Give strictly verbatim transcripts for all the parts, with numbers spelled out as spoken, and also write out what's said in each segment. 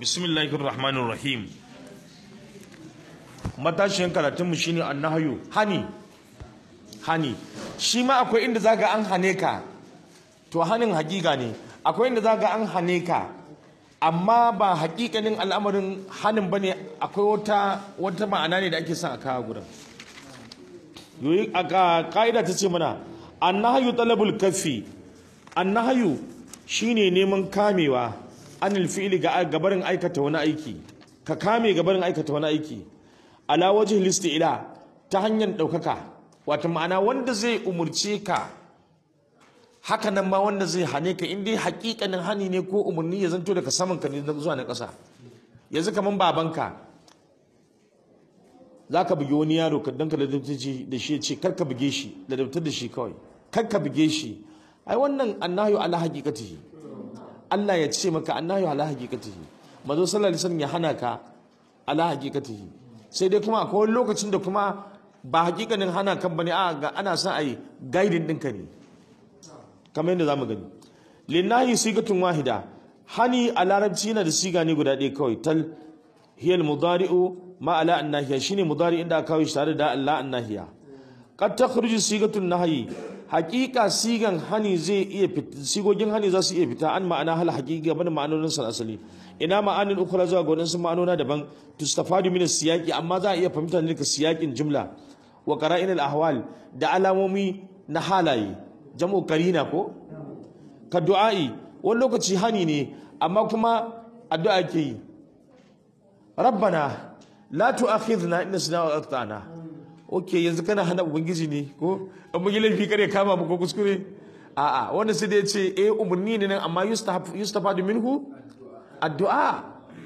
Bismillahir Rahmanir Rahim. Matashin karatunmu shine annahyu, hani. Hani. Shi ma akwai inda zaka an hane ka. To hanin hakika ne. Akwai inda zaka an hane ka. Amma ba hakikanin al'amarin hanin bane, akwai wata wata ma'ana ne da ake son a kawo gurin. Yoyi aka kaida ta ce mana annahyu talabul kafi. Annahyu shine neman kamewa anil fi'li ga gabarin aikata wani aiki. Ka kame gabarin aikata wani aiki. Ala wajhil isti'la ta hanyar daukaka. Wato ma'ana wanda zai umurce ka haka nan ma wanda zai hane ka in dai hakikanin hani ne ko umurni ya zanto daga saman ka ne zuwa na ƙasa. Yanzu kaman babanka zaka bugi wani yaro ka danka da dabtaci da shi ya ce kar ka buge shi da dabtar da shi kawai kar ka buge shi. Ai wannan annahyu ala haqiqatihi. Allah ya ce maka annahyu ala haqiqatihi. Manzo sallallahu alaihi wasallam ya hana ka ala haqiqatihi. Sai dai kuma akwai lokacin da kuma ba hakikanin hana kan bane a ga ana son ai guiding ɗinka ne. Kamar yadda zamu gani. Linnahi sigatun wahida. Hani a larabci yana da siga ne guda ɗaya kawai tal hiyal mudari'u ma ala annahiya shine mudari inda aka kawo shi tare da Allah annahiya. Qad takhruju sigatun nahyi. Hakika sigan hani zai iya fita sigogin hani za su iya fita an ma'ana hal hakika bane ma'anonin sa asali. Ina ma'anin ukura zuwa ga wadansu ma'anona daban tustafadu min siyaqi amma za a iya fahimta ne ka siyakin jumla wa qara'in al ahwal da alamomi na halaye jam'u karina ko ka du'a'i wani lokaci hani ne amma kuma addu'a ke yi rabbana la tu'akhidhna in nasina wa akhtana. Okay, yanzu kana hana ubangiji ne ko in mun yi laifi kare kama mu ko kuskure a'a wanda sai da ya ce eh umurni ne nan amma yustahab yustafadu minhu addu'a.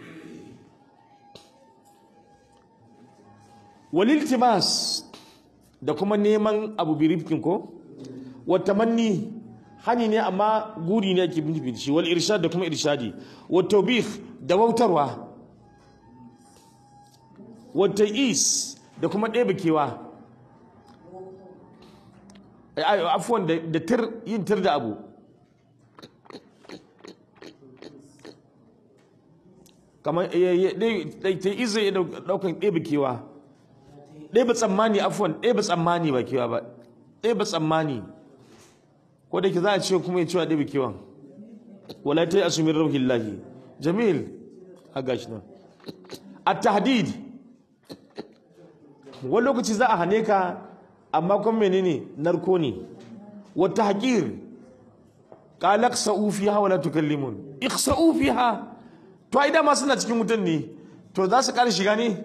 Waliltimas da kuma neman abu birifkin ko wa tamanni hani ne amma guri ne ake bin shi wal irshad da kuma irshadi wa tawbih da wautarwa wa ta'is da kuma ɗebe kewa afuwan da tir yin tir da abu kamar ta iza ya daukan ɗebe kewa ɗebe tsammani afuwan ɗebe tsammani ba kewa ba ɗebe tsammani ko da ke za a ce kuma ya cewa ɗebe kewan wala ta yi asumin rauhin lahi jamil a gashi nan a tahdid wani lokaci za a hane ka amma kuma menene narko ne wata haƙir ƙalak sa'u fiha wala tukallimun ikhsa'u fiha to ai dama suna cikin wutan ne to za su ƙara shiga ne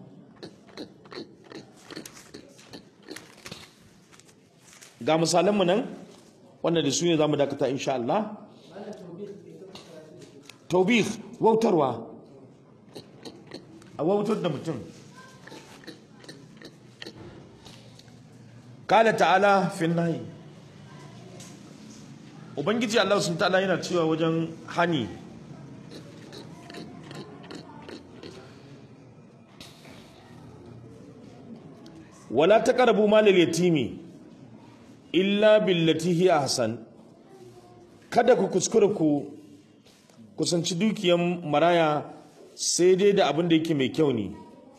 ga misalanmu nan wanda da su ne za mu dakata insha Allah. Taubih wautarwa a wautar da mutum. Kala ta'ala fin nahi. Ubangiji Allah sun ta'ala yana cewa wajen hani wala taqrabu malal yatimi illa billati hiya ahsan. Kada ku kuskura ku kusanci dukiyan maraya sai dai da abin da yake mai kyau ne.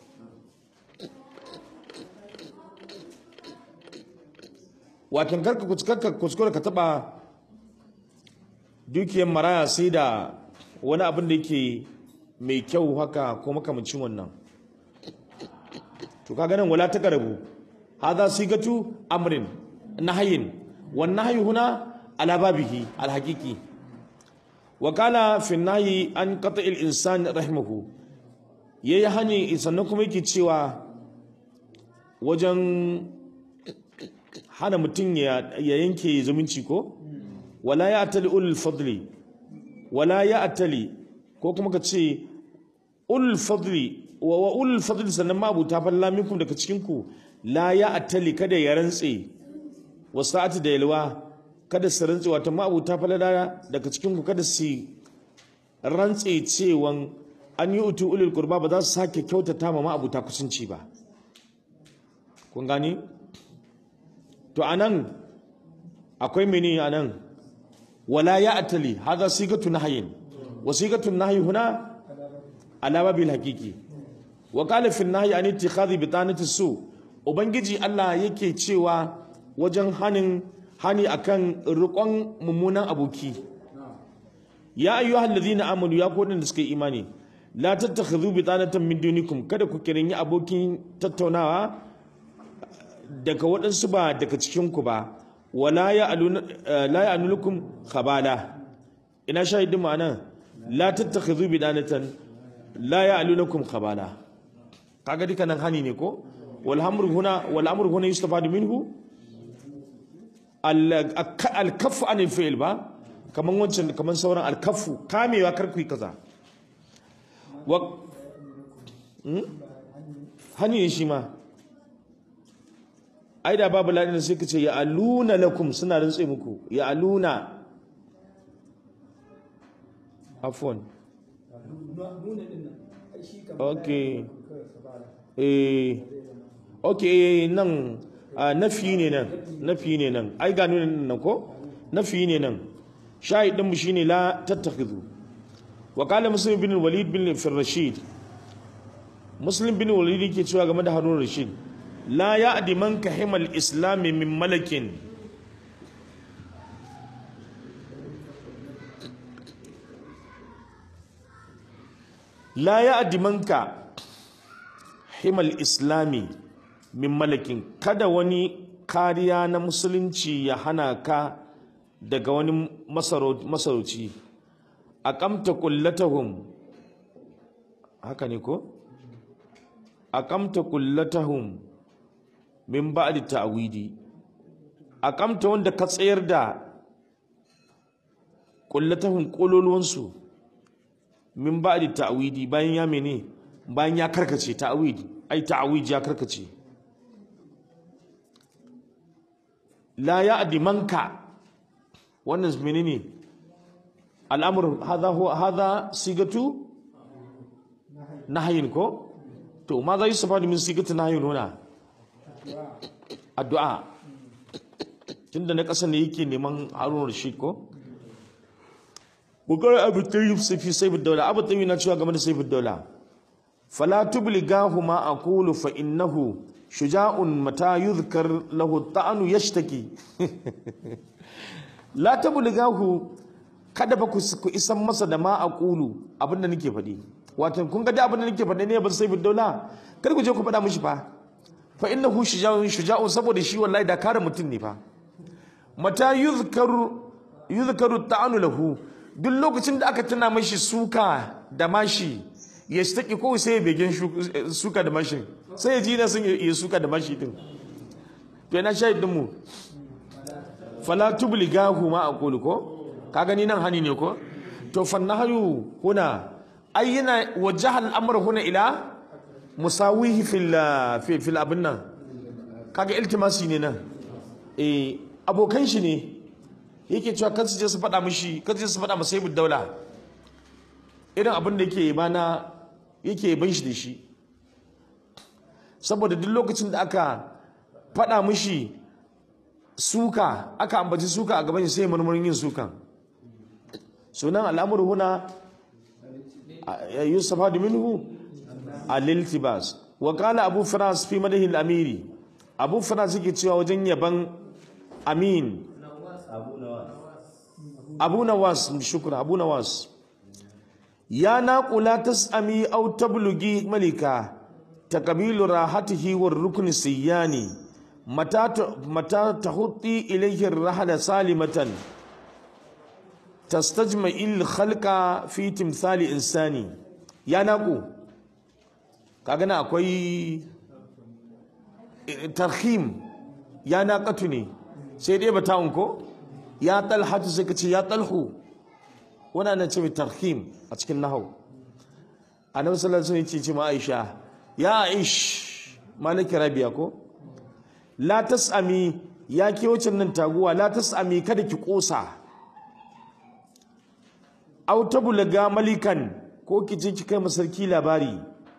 Watan karka kuskura ka taba dukiyan maraya sai da wani abin da yake mai kyau haka ko makamancin wannan. To kaga nan wala taqrabu hadha sigatu amrin nahyin wan nahyu huna ala babihi al haqiqi wa qala fi nahyi an qata al insan rahimahu yayi hani sannan kuma yake cewa wajen hana mutum ya yanke zumunci ko wala ya atali ulul fadli wala ya atali ko kuma ka ce ulul fadli wa ulul fadli sannan ma abu ta falla minkum daga cikin ku la ya atali kada ya rantse wasa'ati da yalwa kada su rantse wato ma abu ta falla daga cikin ku kada su rantse cewan an yi utu ulul qurba ba za su sake kyautata ma abu ta kusanci ba. Kun gani to anan akwai mene anan wala ya atali hadha sigatu nahyin wa sigatu nahyi huna ala babil haqiqi wa qala fi nahyi an ittikhadhi bitanati su ubangiji Allah yake cewa wajen hanin hani akan riƙon mummunan aboki ya ayyuhal ladhina amanu ya ku da suka yi imani la tattakhidhu bitanatan min dunikum kada ku kirin abokin tattaunawa daga waɗansu ba daga cikin ku ba wala ya la ya'nulukum khabala ina shahidin ma'ana la tattakhidhu bitanatan la ya'lunukum khabala kaga duka nan hani ne ko wal amru huna wal amru huna yustafadu minhu al kaffu anil fi'l ba kaman wancan kaman sauran al kaffu kamewa kar ku yi kaza wa hani ne shi ma ai da babu ladin sai kace ya aluna lakum suna rantsa muku ya aluna afwan okay eh okay nan nafi ne nan nafi ne nan ai ga nuna nan ko nafi ne nan shahidin mu shine la tattakhidhu wa qala muslim bin walid bin rashid muslim bin walid yake cewa game da harun rashid la ya'di man kahima al-islam min malakin la ya'di man kahima al-islami min malakin kada wani kariya na musulunci ya hana ka daga wani masarauci aqamta kullatahum haka ne ko aqamta kullatahum min ba'di ta'widi aqamta wanda ka tsayar da kullatahum kololuwansu min ba'di ta'widi bayan ya mene bayan ya karkace ta'widi ai ta'widi ya karkace la ya'di manka wannan menene al'amur hadha huwa hadha sigatu nahyin ko to ma za yusafadu min sigatu nahyin huna addu'a tunda na kasan ne yake neman Harun Rashid ko bugar abu tayyib fi sayf ad-dawla abu tayyib na cewa game da sayf ad-dawla fala tubligahu ma aqulu fa innahu shuja'un mata yuzkar lahu ta'anu yashtaki la tablighahu kada ba ku isan masa da ma aqulu abinda nake faɗi wato kun ga da abinda nake faɗi ne ba sai bi daula kada ku je ku faɗa mishi fa fa innahu shuja'un shuja'un saboda shi wallahi da kare mutun ne fa mata yuzkaru yuzkaru ta'anu lahu duk lokacin da aka tana mashi suka da mashi ya shtaki ko sai ya begen suka da mashi sai ya ji na sun yi suka da mashi din to yana shahidin mu fala tubligahu ma aqulu ko ka gani nan hani ne ko to fa nahyu huna ayyana wajaha al-amr huna ila musawihi fil fi fil abinna kaga iltimasi ne nan eh abokan shi ne yake cewa kansu je su faɗa mishi kansu je su faɗa masa ibn daula irin abin da yake bana yake ban shi da shi saboda duk lokacin da aka faɗa mishi suka aka ambaci suka a gaban shi sai murmurin yin sukan sunan al'amuru huna yusufa da minhu al-iltibas wa qala abu faras fi madahi al-amiri abu faras yake cewa wajen yaban amin abu nawas shukra abu nawas ya naqula tasami aw tablugi malika taqbilu rahatihi war rukn siyani mata mata tahutti ilayhi ar-rahla salimatan tastajma'il khalqa fi timsali insani ya naqu kaga na akwai tarhim ya naqatu ne sai dai bata ko ya talhatu sai kace ya talhu wannan nan ce tarhim a cikin nahwu annabi sallallahu alaihi wasallam ya ce ma Aisha ya Aish malaki rabiya ko la tasami ya ke wucin nan taguwa la tasami kada ki kosa aw tabulaga malikan ko ki je ki kai masarki labari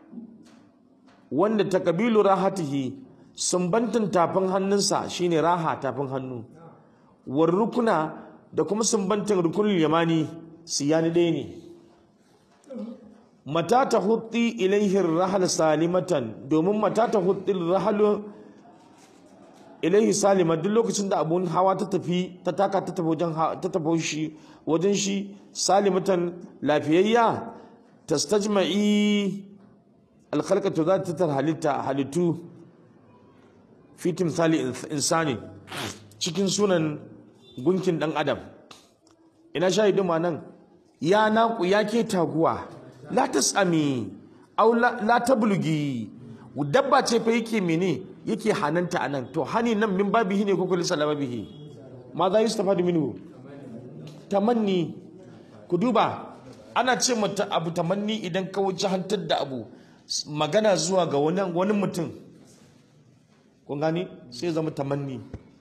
wanda takabilu rahatihi sumbantan tafin hannunsa shine raha tafin hannu war rukuna da kuma sumbantan rukunul yamani siyani ɗaya ne mata ta hutti ilaihi rahal salimatan domin mata ta hutti rahal ilaihi salima duk lokacin da abun hawa ta tafi ta taka ta tafi wajen ta tafi shi wajen shi salimatan lafiyayya tastajma'i alkhalqatu za ta halitta halittu fi timsali insani cikin sunan gunkin dan adam ina shahidu ma nan ya naku ya ke taguwa la tasami aw la tablugi dabba ce fa yake mene yake hananta anan to hani nan min babihi ne ko kullu salabihi ma za yustafadu minhu tamanni ku duba ana ce mata abu tamanni idan ka wuce hantar da abu magana zuwa ga wani wani mutum kun gani sai zama tamanni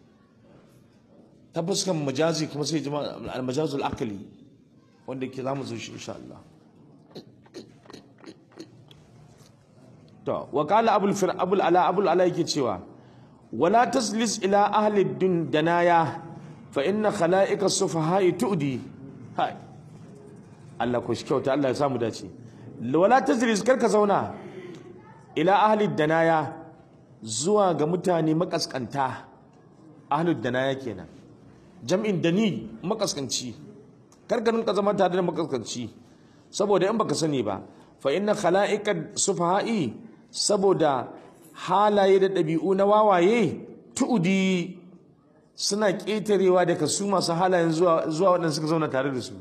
ta fuskan majazi kuma sai jama al-majazul aqli wanda ke zamu zo shi insha Allah to wa qala abul fir abul ala abul ala yake cewa wala taslis ila ahli dun danaya fa inna khala'ika sufaha'i tu'di hai Allah ko shi kyauta Allah ya samu dace wala taslis karka zauna ila ahli danaya zuwa ga mutane makaskanta ahli danaya kenan jam'in dani makaskanci karka ninka zama tare da makaskanci saboda in baka sani ba fa inna khala'ika sufaha'i saboda halaye da ɗabi'u na wawaye tu'udi suna ƙetarewa daga su masu halayen zuwa zuwa waɗanda suka zauna tare da su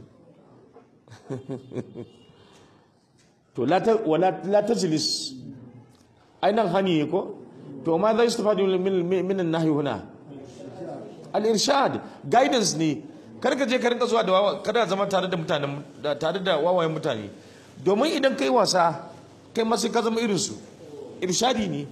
to la tajlis ainan hani ko to ma zai istafadu min an-nahy huna al-irshad guidance ne karka je ka rinka zuwa da kada zama tare da mutanen tare da wawayen mutane domin idan kai wasa kai ma sai ka zama irin su irshadi ne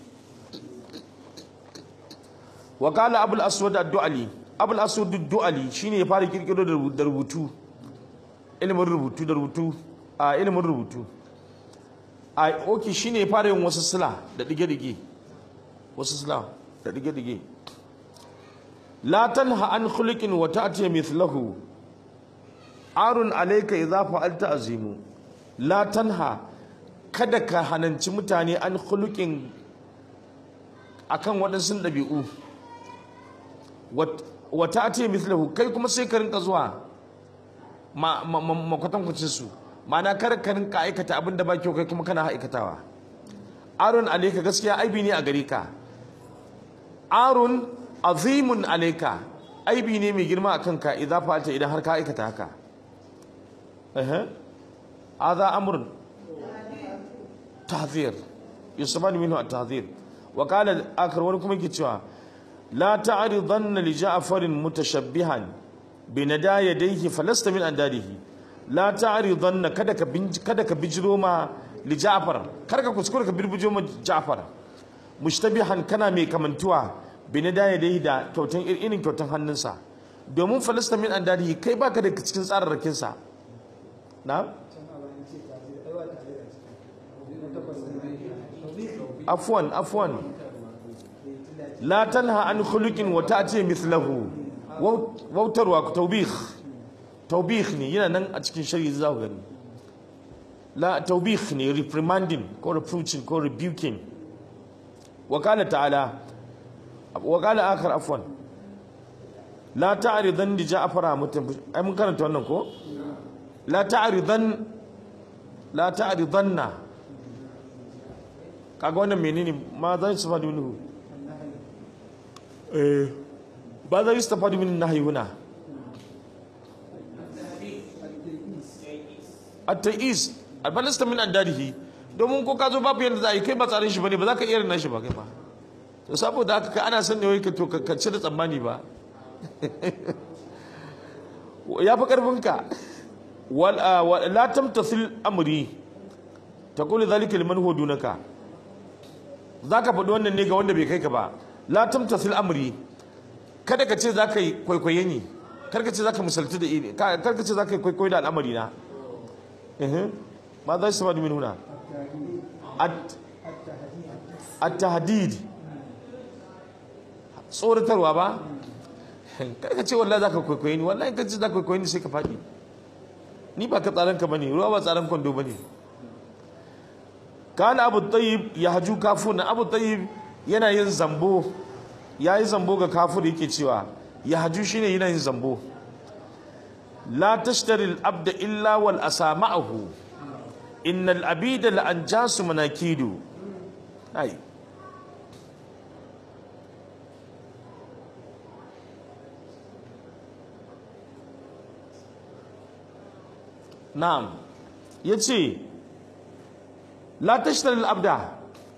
wa qala abul aswad ad-du'ali abul aswad ad-du'ali shine ya fara kirkiro da rubutu ilimin rubutu da rubutu a ilimin rubutu a oki shine ya fara yin wasu sila da dige-dige wasu sila da dige-dige la tanha an khuluqin wa ta'ti mithluhu arun alayka idza fa'alta azimu la tanha kada ka hananci mutane an khuluqin akan waɗansu ɗabi'u wa ta'ti mithluhu kai kuma sai ka rinka zuwa ma makwatankwacin su ma'ana kar ka rinka aikata abin da ba kyau kai kuma kana aikatawa arun alayka gaskiya aibi ne a gare ka arun azimun alayka aibi ne mai girma akan ka idza fa'alta idan har ka aikata haka eh hadha amrun tahdhir yusabani minhu at-tahdhir wa qala akhar wani kuma yake cewa la ta'ridanna li ja'farin mutashabbihan bi nada yadayhi falasta min andadihi la ta'ridanna kada ka kada ka bijiro ma li ja'far kar ka kuskura ka birbijo ma ja'far mushtabihan kana mai kamantuwa bi nada yadayhi da kyautan irin kyautan hannunsa domin falasta min andadihi kai baka da cikin tsararrakin sa na afwan afwan la tanha an khuluqin wa ta'ti mithluhu wautarwa tawbih tawbih ne yana nan a cikin shari'a za ku gani la tawbih ne reprimanding ko reproaching ko rebuking wa qala ta'ala wa qala akhar afwan la ta'ridan li ja'fara mutum ai mun karanta wannan ko la ta'ridan la ta'ridanna kaga wannan menene ma zan su fadi wani eh ba za su tafadi min nahyi huna at-ta'is albalasta min andarihi domin ko ka zo babu yanda za a yi kai ba tsarin shi bane ba za ka iya rina shi ba kai ba to saboda haka ka ana son ne wai ka to ka ci da tsammani ba ya fi karfin ka wal la tamtasil amri taqulu dhalika liman huwa dunaka zaka faɗi wannan ne ga wanda bai kai ka ba la tamtasil amri kada ka ce zaka yi kwaikwaye ni kar ka ce zaka misalci da ini kar ka ce zaka yi kwaikwayo da al'amari na eh ma za su faɗi min huna at-tahdid tsoratarwa ba kar ka ce wallahi zaka kwaikwaye ni wallahi ka ce zaka kwaikwaye ni sai ka faɗi ni ba ka tsaran ka bane ruwa ba tsaran kwando bane kana abu tayyib yahju kafuna abu tayyib yana yin zambo yayi zambo ga kafir yake cewa yahju shine yana yin zambo la tashtari al-abda illa wal asama'ahu innal abida la anjasu manakidu ai na'am yace la tashtari al-abda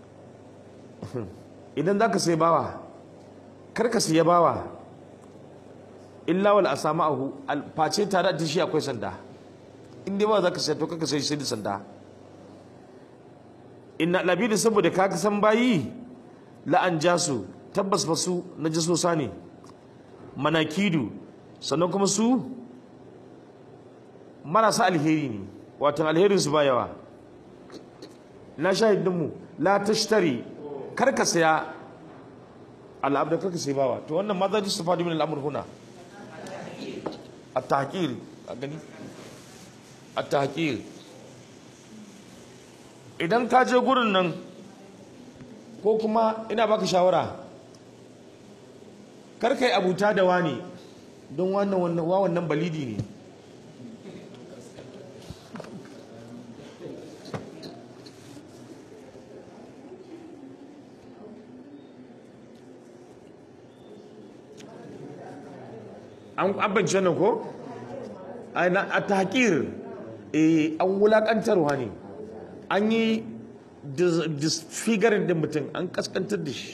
idan zaka sai bawa karka sai bawa illa wal asama'ahu face tare da shi akwai sanda in dai ba zaka sai to kaka sai shi da sanda inna labidi saboda kaga san bayi la anjasu tabbas ba su najisosa ne manakidu sannan kuma su marasa alheri ne wato alherin su ba yawa na shahidin mu la tashtari karka saya al'abda karka sai bawa to wannan ma za ji su fadi min al'amur huna at-tahqir a gani at-tahqir idan ka je gurin nan ko kuma ina baka shawara kar kai abuta da wani don wannan wannan wannan balidi ne an abince nan ko a tahqir eh an wulakantarwa ne an yi disfiguring din mutum an kaskantar da shi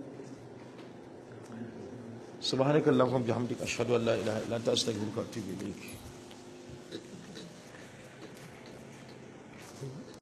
subhanakallahumma bihamdika ashhadu an la ilaha illa anta astaghfiruka wa atubu ilayk